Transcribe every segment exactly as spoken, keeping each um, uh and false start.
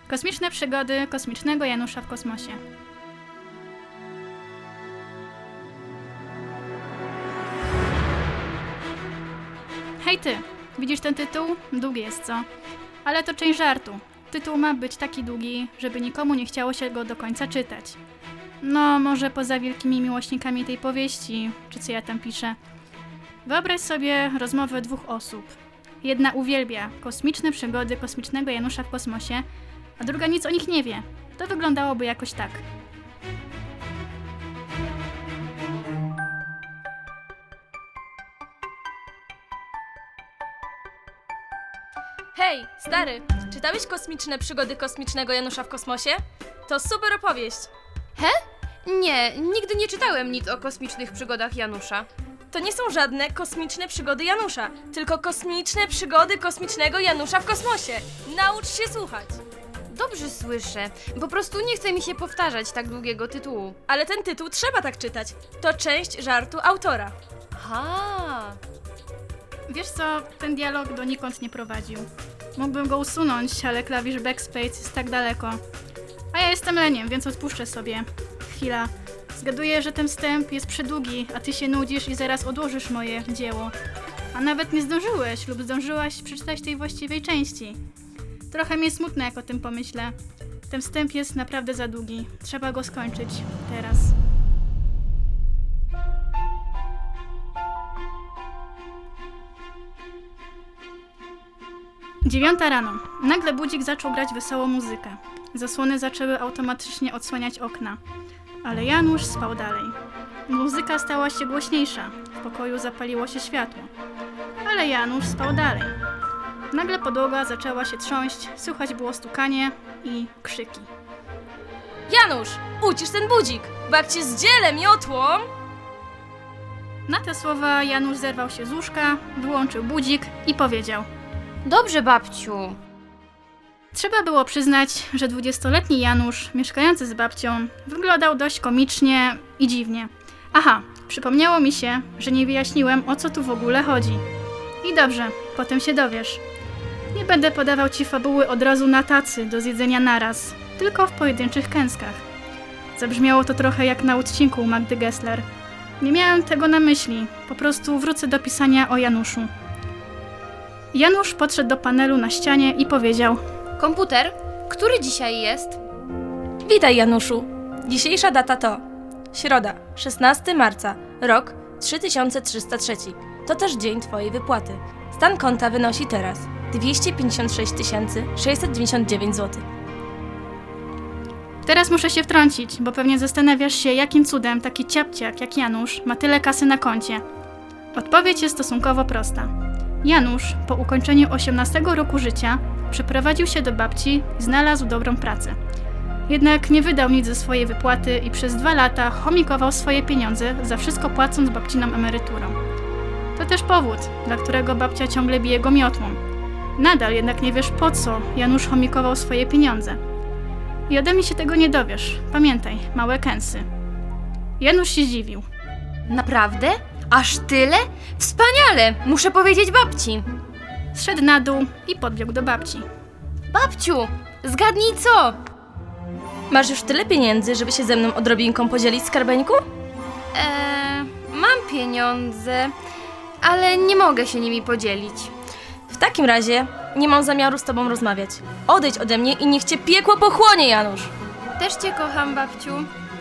Kosmiczne przygody kosmicznego Janusza w kosmosie. Hej ty, widzisz ten tytuł? Długi jest, co? Ale to część żartu. Tytuł ma być taki długi, żeby nikomu nie chciało się go do końca czytać. No, może poza wielkimi miłośnikami tej powieści, czy co ja tam piszę. Wyobraź sobie rozmowę dwóch osób. Jedna uwielbia kosmiczne przygody kosmicznego Janusza w kosmosie, a druga nic o nich nie wie. To wyglądałoby jakoś tak. Hej, stary, czytałeś Kosmiczne przygody kosmicznego Janusza w kosmosie? To super opowieść. He? Nie, nigdy nie czytałem nic o kosmicznych przygodach Janusza. To nie są żadne kosmiczne przygody Janusza, tylko kosmiczne przygody kosmicznego Janusza w kosmosie. Naucz się słuchać. Dobrze słyszę, po prostu nie chce mi się powtarzać tak długiego tytułu. Ale ten tytuł trzeba tak czytać. To część żartu autora. Aha. Wiesz co, ten dialog donikąd nie prowadził. Mógłbym go usunąć, ale klawisz backspace jest tak daleko. A ja jestem leniem, więc odpuszczę sobie. Chwila. Zgaduję, że ten wstęp jest przydługi, a ty się nudzisz i zaraz odłożysz moje dzieło. A nawet nie zdążyłeś lub zdążyłaś przeczytać tej właściwej części. Trochę mi smutno, jak o tym pomyślę. Ten wstęp jest naprawdę za długi. Trzeba go skończyć. Teraz. Dziewiąta rano. Nagle budzik zaczął grać wesołą muzykę. Zasłony zaczęły automatycznie odsłaniać okna. Ale Janusz spał dalej. Muzyka stała się głośniejsza. W pokoju zapaliło się światło. Ale Janusz spał dalej. Nagle podłoga zaczęła się trząść, słychać było stukanie i krzyki. Janusz, ucisz ten budzik, bo jak cię zdzielę miotłą... Na te słowa Janusz zerwał się z łóżka, wyłączył budzik i powiedział: Dobrze, babciu. Trzeba było przyznać, że dwudziestoletni Janusz, mieszkający z babcią, wyglądał dość komicznie i dziwnie. Aha, przypomniało mi się, że nie wyjaśniłem, o co tu w ogóle chodzi. I dobrze, potem się dowiesz. Nie będę podawał ci fabuły od razu na tacy do zjedzenia naraz, tylko w pojedynczych kęskach. Zabrzmiało to trochę jak na odcinku u Magdy Gessler. Nie miałem tego na myśli, po prostu wrócę do pisania o Januszu. Janusz podszedł do panelu na ścianie i powiedział: Komputer, który dzisiaj jest? Witaj, Januszu. Dzisiejsza data to środa, szesnastego marca, rok trzy tysiące trzysta trzy. To też dzień twojej wypłaty. Stan konta wynosi teraz dwieście pięćdziesiąt sześć tysięcy sześćset dziewięćdziesiąt dziewięć złotych. Teraz muszę się wtrącić, bo pewnie zastanawiasz się, jakim cudem taki ciapciak jak Janusz ma tyle kasy na koncie. Odpowiedź jest stosunkowo prosta. Janusz po ukończeniu osiemnastego roku życia przeprowadził się do babci i znalazł dobrą pracę. Jednak nie wydał nic ze swojej wypłaty i przez dwa lata chomikował swoje pieniądze, za wszystko płacąc babciną emeryturą. To też powód, dla którego babcia ciągle bije go miotłą. Nadal jednak nie wiesz, po co Janusz chomikował swoje pieniądze. I ode mnie się tego nie dowiesz. Pamiętaj, małe kęsy. Janusz się zdziwił. Naprawdę? Aż tyle? Wspaniale! Muszę powiedzieć babci. Zszedł na dół i podbiegł do babci. Babciu, zgadnij co? Masz już tyle pieniędzy, żeby się ze mną odrobinką podzielić, skarbeńku? Eee, mam pieniądze, ale nie mogę się nimi podzielić. W takim razie nie mam zamiaru z tobą rozmawiać. Odejdź ode mnie i niech cię piekło pochłonie, Janusz! Też cię kocham, babciu.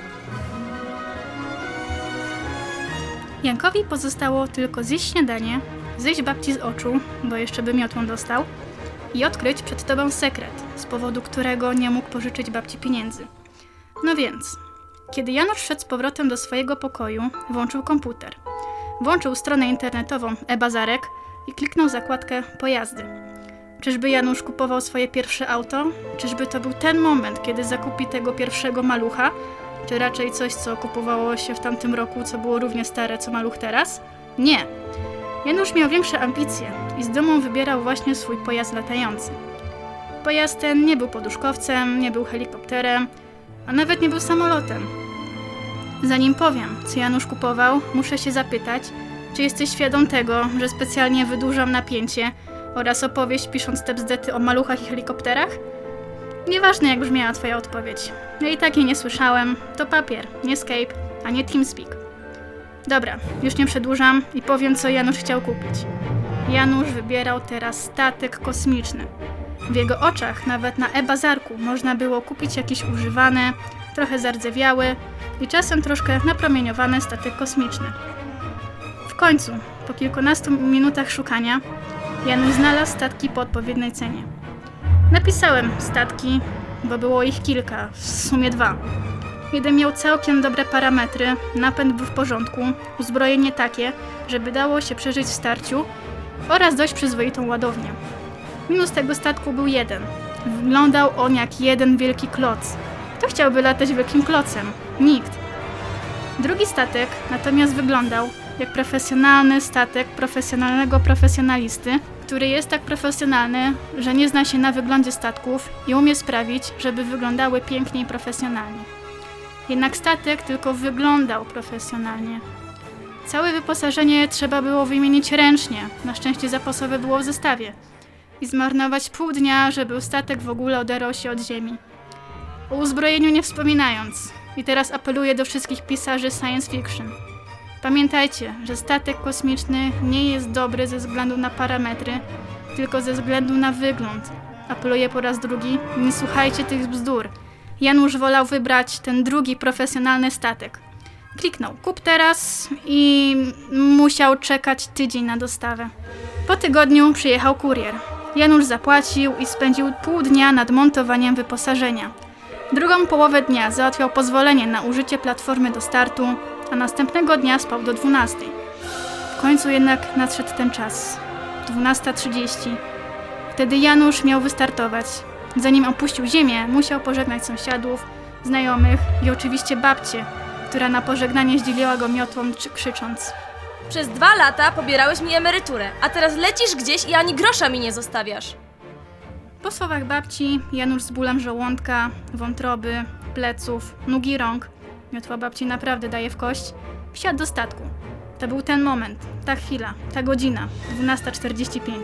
Jankowi pozostało tylko zjeść śniadanie, zejść babci z oczu, bo jeszcze by miotłą dostał, i odkryć przed tobą sekret, z powodu którego nie mógł pożyczyć babci pieniędzy. No więc, kiedy Janusz wszedł z powrotem do swojego pokoju, włączył komputer. Włączył stronę internetową e-Bazarek i kliknął zakładkę pojazdy. Czyżby Janusz kupował swoje pierwsze auto? Czyżby to był ten moment, kiedy zakupi tego pierwszego malucha? Czy raczej coś, co kupowało się w tamtym roku, co było równie stare, co maluch teraz? Nie. Janusz miał większe ambicje i z dumą wybierał właśnie swój pojazd latający. Pojazd ten nie był poduszkowcem, nie był helikopterem, a nawet nie był samolotem. Zanim powiem, co Janusz kupował, muszę się zapytać, czy jesteś świadom tego, że specjalnie wydłużam napięcie oraz opowieść, pisząc te bzdety o maluchach i helikopterach? Nieważne, jak brzmiała twoja odpowiedź. Ja i tak jej nie słyszałem. To papier, nie Skype, a nie TeamSpeak. Dobra, już nie przedłużam i powiem, co Janusz chciał kupić. Janusz wybierał teraz statek kosmiczny. W jego oczach, nawet na e-bazarku, można było kupić jakiś używany, trochę zardzewiały i czasem troszkę napromieniowany statek kosmiczny. W końcu, po kilkunastu minutach szukania, Janusz znalazł statki po odpowiedniej cenie. Napisałem statki, bo było ich kilka, w sumie dwa. Jeden miał całkiem dobre parametry, napęd był w porządku, uzbrojenie takie, żeby dało się przeżyć w starciu oraz dość przyzwoitą ładownię. Minus tego statku był jeden. Wyglądał on jak jeden wielki kloc. Kto chciałby latać wielkim klocem? Nikt. Drugi statek natomiast wyglądał jak profesjonalny statek profesjonalnego profesjonalisty, który jest tak profesjonalny, że nie zna się na wyglądzie statków i umie sprawić, żeby wyglądały pięknie i profesjonalnie. Jednak statek tylko wyglądał profesjonalnie. Całe wyposażenie trzeba było wymienić ręcznie, na szczęście zapasowe było w zestawie, i zmarnować pół dnia, żeby statek w ogóle oderwał się od ziemi. O uzbrojeniu nie wspominając. I teraz apeluję do wszystkich pisarzy science fiction. Pamiętajcie, że statek kosmiczny nie jest dobry ze względu na parametry, tylko ze względu na wygląd. Apeluję po raz drugi, nie słuchajcie tych bzdur. Janusz wolał wybrać ten drugi profesjonalny statek. Kliknął kup teraz i musiał czekać tydzień na dostawę. Po tygodniu przyjechał kurier. Janusz zapłacił i spędził pół dnia nad montowaniem wyposażenia. Drugą połowę dnia załatwiał pozwolenie na użycie platformy do startu, a następnego dnia spał do dwunastej. W końcu jednak nadszedł ten czas. dwunasta trzydzieści. Wtedy Janusz miał wystartować. Zanim opuścił ziemię, musiał pożegnać sąsiadów, znajomych i oczywiście babcię, która na pożegnanie zdzieliła go miotłą, krzycząc: Przez dwa lata pobierałeś mi emeryturę, a teraz lecisz gdzieś i ani grosza mi nie zostawiasz. Po słowach babci, Janusz z bólem żołądka, wątroby, pleców, nóg i rąk, miotła babci naprawdę daje w kość, wsiadł do statku. To był ten moment, ta chwila, ta godzina, dwunasta czterdzieści pięć.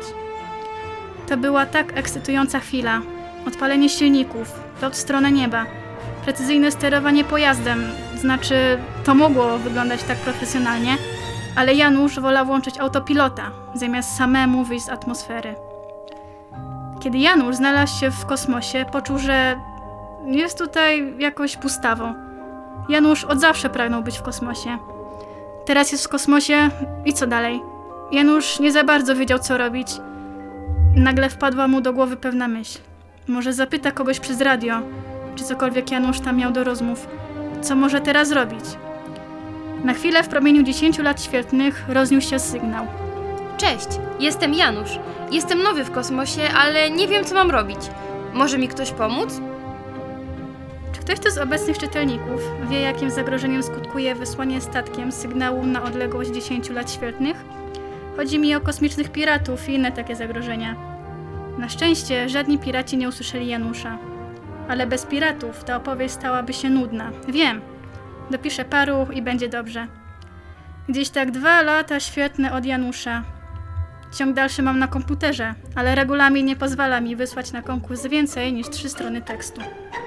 To była tak ekscytująca chwila. Odpalenie silników, lot w stronę nieba, precyzyjne sterowanie pojazdem, znaczy to mogło wyglądać tak profesjonalnie, ale Janusz wolał włączyć autopilota, zamiast samemu wyjść z atmosfery. Kiedy Janusz znalazł się w kosmosie, poczuł, że jest tutaj jakoś pustawo. Janusz od zawsze pragnął być w kosmosie. Teraz jest w kosmosie i co dalej? Janusz nie za bardzo wiedział, co robić. Nagle wpadła mu do głowy pewna myśl. Może zapyta kogoś przez radio, czy cokolwiek Janusz tam miał do rozmów. Co może teraz robić? Na chwilę w promieniu dziesięciu lat świetlnych rozniósł się sygnał. Cześć, jestem Janusz. Jestem nowy w kosmosie, ale nie wiem, co mam robić. Może mi ktoś pomóc? Czy ktoś tu z obecnych czytelników wie, jakim zagrożeniem skutkuje wysłanie statkiem sygnału na odległość dziesięciu lat świetlnych? Chodzi mi o kosmicznych piratów i inne takie zagrożenia. Na szczęście żadni piraci nie usłyszeli Janusza. Ale bez piratów ta opowieść stałaby się nudna. Wiem. Dopiszę paru i będzie dobrze. Gdzieś tak dwa lata świetne od Janusza. Ciąg dalszy mam na komputerze, ale regulamin nie pozwala mi wysłać na konkurs więcej niż trzy strony tekstu.